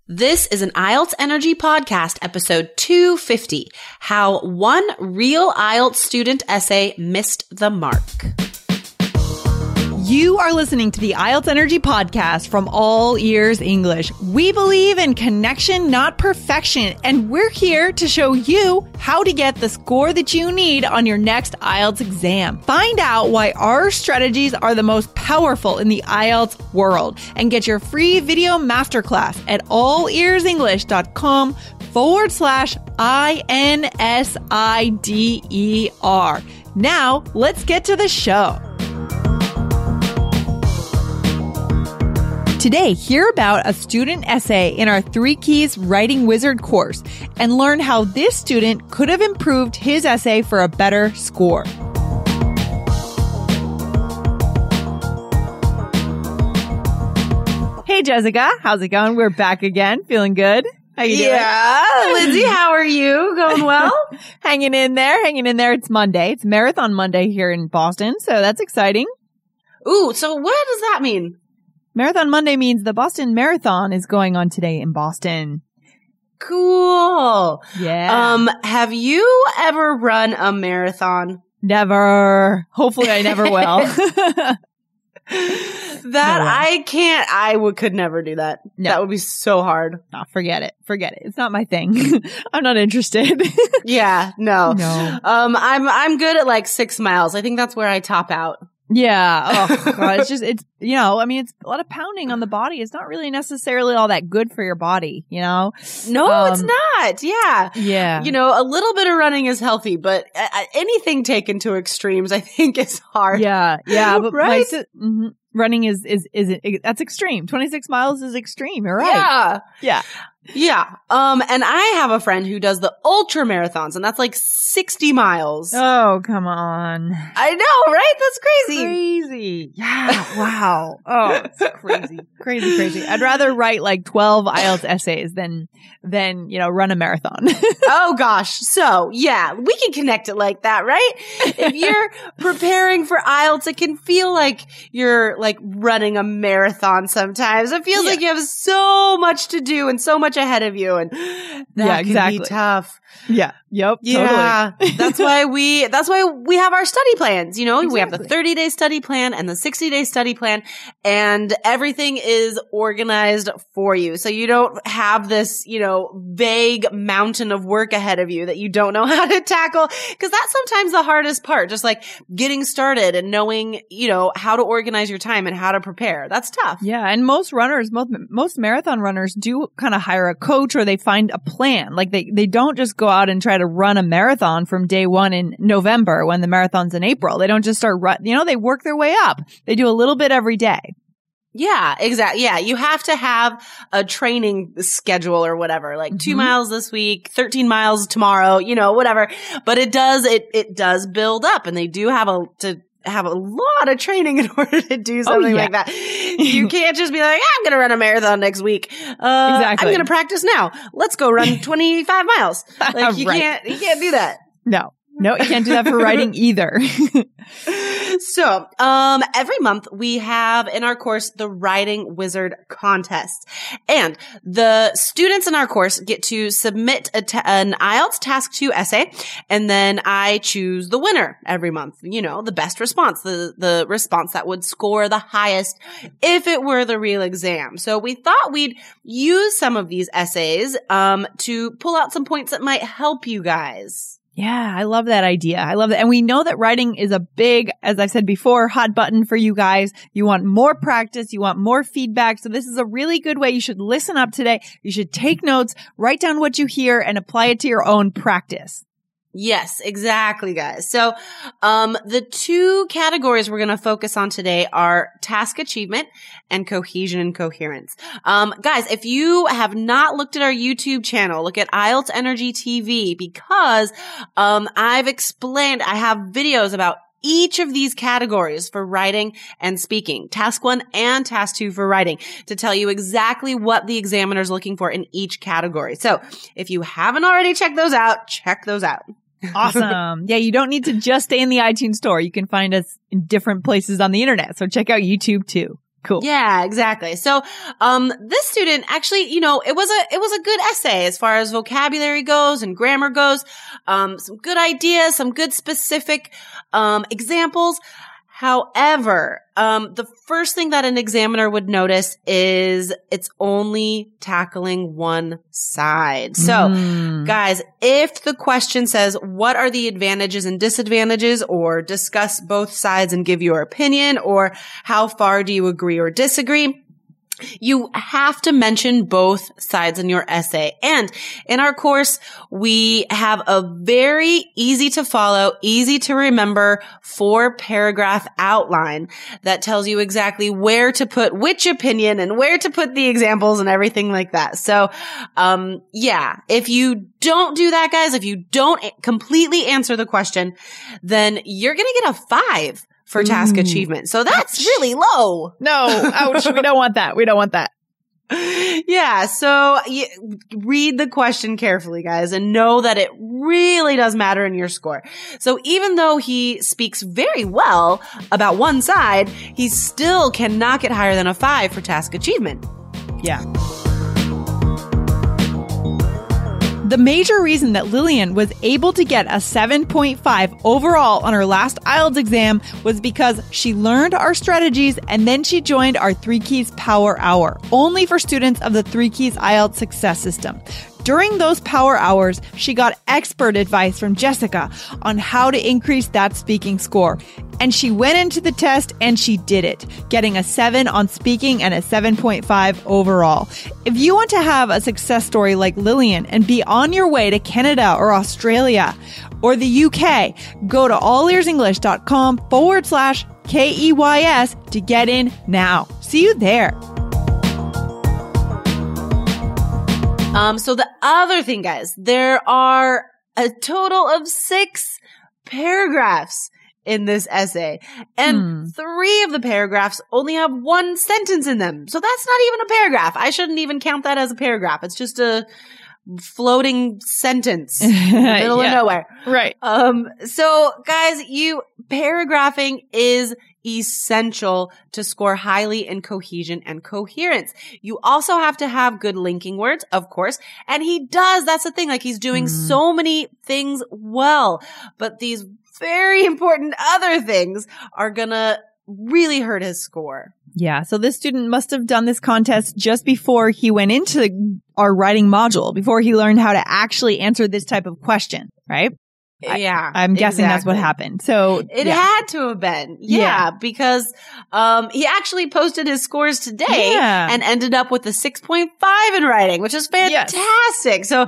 This is an IELTS Energy Podcast, episode 250, How One Real IELTS Student Essay Missed the Mark. You are listening to the IELTS Energy Podcast from All Ears English. We believe in connection, not perfection, and we're here to show you how to get the score that you need on your next IELTS exam. Find out why our strategies are the most powerful in the IELTS world and get your free video masterclass at allearsenglish.com/INSIDER. Now, let's get to the show. Today, hear about a student essay in our 3 Keys Writing Wizard course and learn how this student could have improved his essay for a better score. Hey, Jessica. How's it going? We're back again. Feeling good? How you doing? Yeah. Lindsay, how are you? Going well? Hanging in there. It's Monday. It's Marathon Monday here in Boston, so that's exciting. Ooh, so what does that mean? Marathon Monday means the Boston Marathon is going on today in Boston. Cool. Yeah. Have you ever run a marathon? Never. Hopefully I never will. Could never do that. No. That would be so hard. Oh, forget it. It's not my thing. I'm not interested. Yeah, no. I'm good at like 6 miles. I think that's where I top out. Yeah. Oh, God. It's a lot of pounding on the body. It's not really necessarily all that good for your body, you know? No, it's not. Yeah. Yeah. You know, a little bit of running is healthy, but anything taken to extremes, I think, is hard. Yeah. Yeah. But right? Running is that's extreme. 26 miles is extreme. You're right. Yeah. Yeah. And I have a friend who does the ultra marathons, and that's like 60 miles. Oh, come on. I know, right? That's crazy. Crazy. Yeah. Wow. Oh, it's crazy. Crazy. I'd rather write like 12 IELTS essays than run a marathon. Oh gosh. So yeah, we can connect it like that, right? If you're preparing for IELTS, it can feel like you're like running a marathon sometimes. It feels like you have so much to do and so much ahead of you, and that can be tough. Yeah. Yep. Yeah. Totally. That's why we have our study plans. You know, Exactly. We have the 30-day study plan and the 60-day study plan, and everything is organized for you. So you don't have this, vague mountain of work ahead of you that you don't know how to tackle. Cause that's sometimes the hardest part. Just like getting started and knowing, how to organize your time and how to prepare. That's tough. Yeah. And most marathon runners do kind of hire a coach, or they find a plan. Like they don't just go out and try to run a marathon from day one in November when the marathon's in April. They don't just start they work their way up. They do a little bit every day. Yeah, exactly. Yeah, you have to have a training schedule or whatever, like 2 miles this week, 13 miles tomorrow, whatever. But it does build up, and they do have to have a lot of training in order to do something like that. You can't just be like, I'm going to run a marathon next week. Exactly. I'm going to practice now. Let's go run 25 miles. Like you can't do that. No, you can't do that for writing either. So, every month we have in our course the Writing Wizard contest, and the students in our course get to submit an IELTS Task 2 essay, and then I choose the winner every month. The best response, the response that would score the highest if it were the real exam. So we thought we'd use some of these essays, to pull out some points that might help you guys. Yeah, I love that idea. I love that. And we know that writing is a big, as I said before, hot button for you guys. You want more practice. You want more feedback. So this is a really good way. You should listen up today. You should take notes, write down what you hear, and apply it to your own practice. Yes, exactly, guys. So, the 2 categories we're going to focus on today are task achievement and cohesion and coherence. Guys, if you have not looked at our YouTube channel, look at IELTS Energy TV, because, I have videos about each of these categories for writing and speaking, task 1 and task 2 for writing, to tell you exactly what the examiner is looking for in each category. So if you haven't already checked those out, check those out. Awesome. Yeah, you don't need to just stay in the iTunes store. You can find us in different places on the internet. So check out YouTube too. Cool. Yeah, exactly. So, this student actually, it was a good essay as far as vocabulary goes and grammar goes. Some good ideas, some good specific, examples. However, the first thing that an examiner would notice is it's only tackling one side. So, guys, if the question says, what are the advantages and disadvantages, or discuss both sides and give your opinion, or how far do you agree or disagree, you have to mention both sides in your essay. And in our course, we have a very easy to follow, easy to remember 4-paragraph outline that tells you exactly where to put which opinion and where to put the examples and everything like that. So, if you don't do that, guys, if you don't completely answer the question, then you're going to get a 5 for task achievement. So that's really low. No, ouch. We don't want that. We don't want that. Yeah. So read the question carefully, guys, and know that it really does matter in your score. So even though he speaks very well about one side, he still cannot get higher than a 5 for task achievement. Yeah. The major reason that Lillian was able to get a 7.5 overall on her last IELTS exam was because she learned our strategies and then she joined our 3 Keys Power Hour, only for students of the 3 Keys IELTS Success System. During those power hours, she got expert advice from Jessica on how to increase that speaking score. And she went into the test and she did it, getting a 7 on speaking and a 7.5 overall. If you want to have a success story like Lillian and be on your way to Canada or Australia or the UK, go to allearsenglish.com/KEYS to get in now. See you there. So the other thing, guys, there are a total of 6 paragraphs in this essay, and 3 of the paragraphs only have 1 sentence in them. So that's not even a paragraph. I shouldn't even count that as a paragraph. It's just a floating sentence in the middle of nowhere. Right. So guys, paragraphing is essential to score highly in cohesion and coherence. You also have to have good linking words, of course. And he does. That's the thing. Like, he's doing so many things well, but these very important other things are gonna really hurt his score. Yeah. So this student must have done this contest just before he went into our writing module, before he learned how to actually answer this type of question, right? Yeah. I'm guessing that's what happened. So it had to have been. Yeah. Because, he actually posted his scores today and ended up with a 6.5 in writing, which is fantastic. So,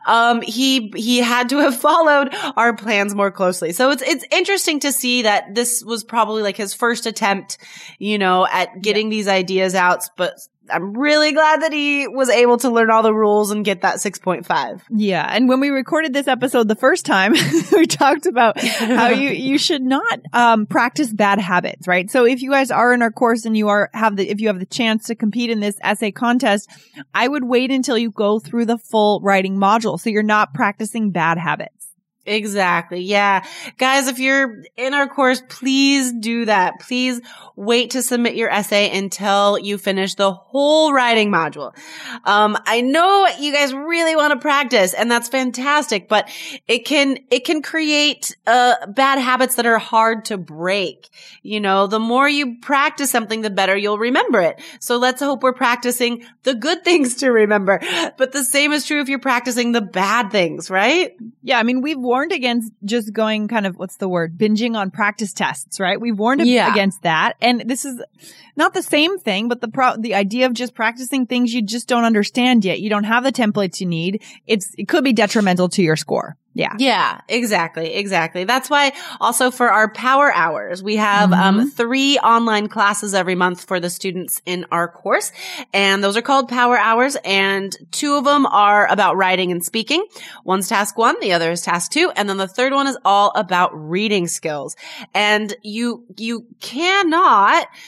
he had to have followed our plans more closely. So it's interesting to see that this was probably like his first attempt, at getting these ideas out, but I'm really glad that he was able to learn all the rules and get that 6.5. Yeah. And when we recorded this episode the first time, we talked about how you should not practice bad habits, right? So if you guys are in our course and if you have the chance to compete in this essay contest, I would wait until you go through the full writing module so you're not practicing bad habits. Exactly. Yeah. Guys, if you're in our course, please do that. Please wait to submit your essay until you finish the whole writing module. I know you guys really want to practice, and that's fantastic, but it can create bad habits that are hard to break. The more you practice something, the better you'll remember it. So let's hope we're practicing the good things to remember. But the same is true if you're practicing the bad things, right? Yeah. I mean, we've warned against just going binging on practice tests, right? We've warned against that. And this is not the same thing, but the idea of just practicing things you just don't understand yet. You don't have the templates you need. It could be detrimental to your score. Yeah. Yeah, exactly. That's why also for our power hours, we have 3 online classes every month for the students in our course. And those are called power hours. And 2 of them are about writing and speaking. One's task 1, the other is task 2. And then the third one is all about reading skills. And you cannot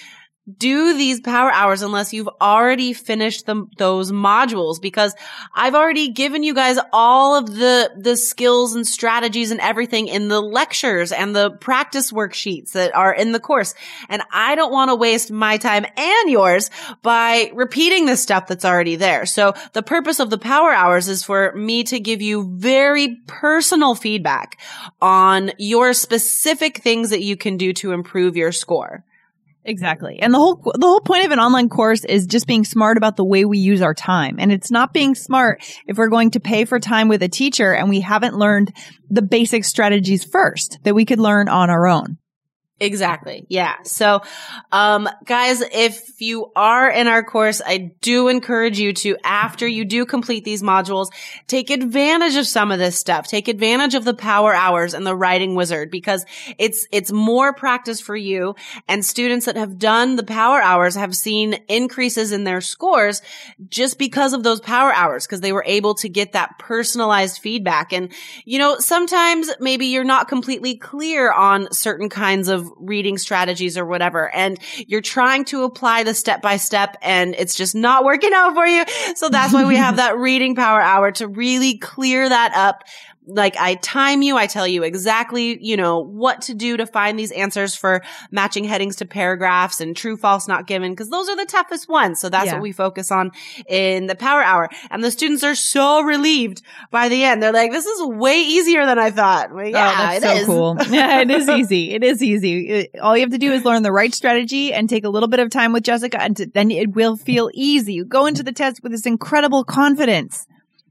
do these power hours unless you've already finished those modules, because I've already given you guys all of the skills and strategies and everything in the lectures and the practice worksheets that are in the course. And I don't want to waste my time and yours by repeating the stuff that's already there. So the purpose of the power hours is for me to give you very personal feedback on your specific things that you can do to improve your score. Exactly. And the whole point of an online course is just being smart about the way we use our time. And it's not being smart if we're going to pay for time with a teacher and we haven't learned the basic strategies first that we could learn on our own. Exactly. Yeah. So, guys, if you are in our course, I do encourage you to, after you do complete these modules, take advantage of some of this stuff. Take advantage of the power hours and the writing wizard, because it's more practice for you. And students that have done the power hours have seen increases in their scores just because of those power hours, because they were able to get that personalized feedback. And, sometimes maybe you're not completely clear on certain kinds of reading strategies or whatever, and you're trying to apply the step-by-step and it's just not working out for you. So that's why we have that reading power hour to really clear that up. Like, I time you, I tell you exactly, what to do to find these answers for matching headings to paragraphs and true, false, not given, because those are the toughest ones. So that's what we focus on in the power hour. And the students are so relieved by the end. They're like, this is way easier than I thought. Well, yeah, that's so cool. Yeah, it is easy. It is easy. All you have to do is learn the right strategy and take a little bit of time with Jessica, and then it will feel easy. You go into the test with this incredible confidence.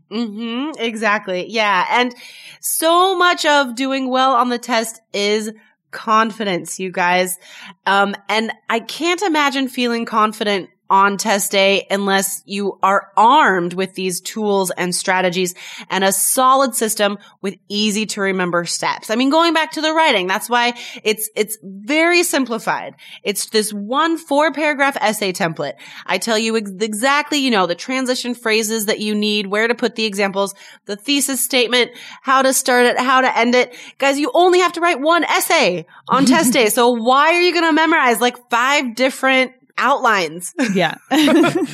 Exactly. Yeah. And so much of doing well on the test is confidence, you guys. And I can't imagine feeling confident on test day unless you are armed with these tools and strategies and a solid system with easy to remember steps. I mean, going back to the writing, that's why it's very simplified. It's this 4-paragraph essay template. I tell you exactly, the transition phrases that you need, where to put the examples, the thesis statement, how to start it, how to end it. Guys, you only have to write one essay on test day. So why are you going to memorize 5 different outlines? Yeah. It's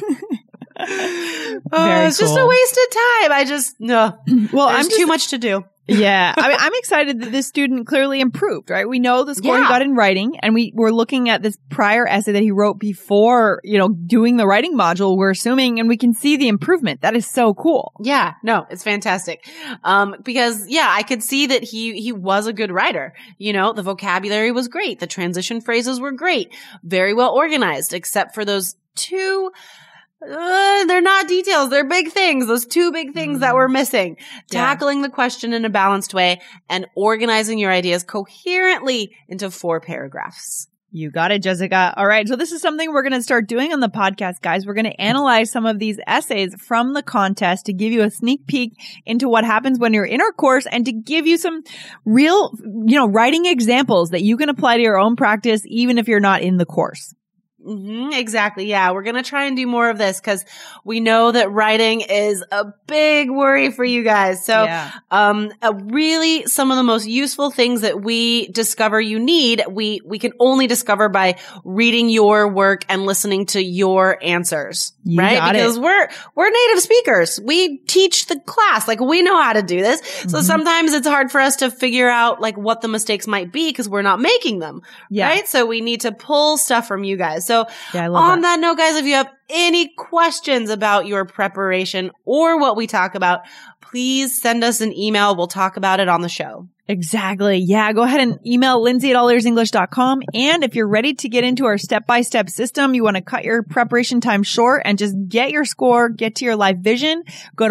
just a waste of time. There's too much to do. Yeah. I'm excited that this student clearly improved, right? We know the score he got in writing, and we were looking at this prior essay that he wrote before, doing the writing module, we're assuming, and we can see the improvement. That is so cool. Yeah. No, it's fantastic. Because I could see that he was a good writer. The vocabulary was great. The transition phrases were great. Very well organized, except for those 2 they're not details. They're big things. Those 2 big things that we're missing. Tackling the question in a balanced way and organizing your ideas coherently into 4 paragraphs. You got it, Jessica. All right. So this is something we're going to start doing on the podcast, guys. We're going to analyze some of these essays from the contest to give you a sneak peek into what happens when you're in our course, and to give you some real, writing examples that you can apply to your own practice, even if you're not in the course. Exactly. Yeah. We're going to try and do more of this because we know that writing is a big worry for you guys. So, really some of the most useful things that we discover you need, we can only discover by reading your work and listening to your answers, right? Because we're native speakers. We teach the class. We know how to do this. So sometimes it's hard for us to figure out what the mistakes might be because we're not making them, right? So we need to pull stuff from you guys. So on that note, guys, if you have any questions about your preparation or what we talk about, please send us an email. We'll talk about it on the show. Exactly. Yeah. Go ahead and email Lindsay@allearsenglish.com. And if you're ready to get into our step-by-step system, you want to cut your preparation time short and just get your score, get to your live vision, go to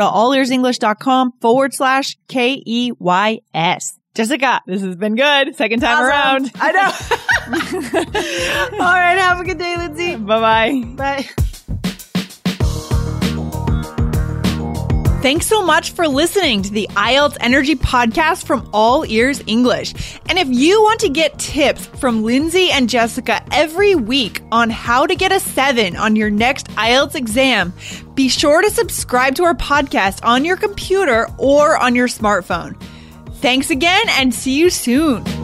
allearsenglish.com/KEYS. Jessica, this has been good. Second time around. I know. All right. Have a good day, Lindsay. Bye-bye. Bye. Thanks so much for listening to the IELTS Energy Podcast from All Ears English. And if you want to get tips from Lindsay and Jessica every week on how to get a 7 on your next IELTS exam, be sure to subscribe to our podcast on your computer or on your smartphone. Thanks again, and see you soon.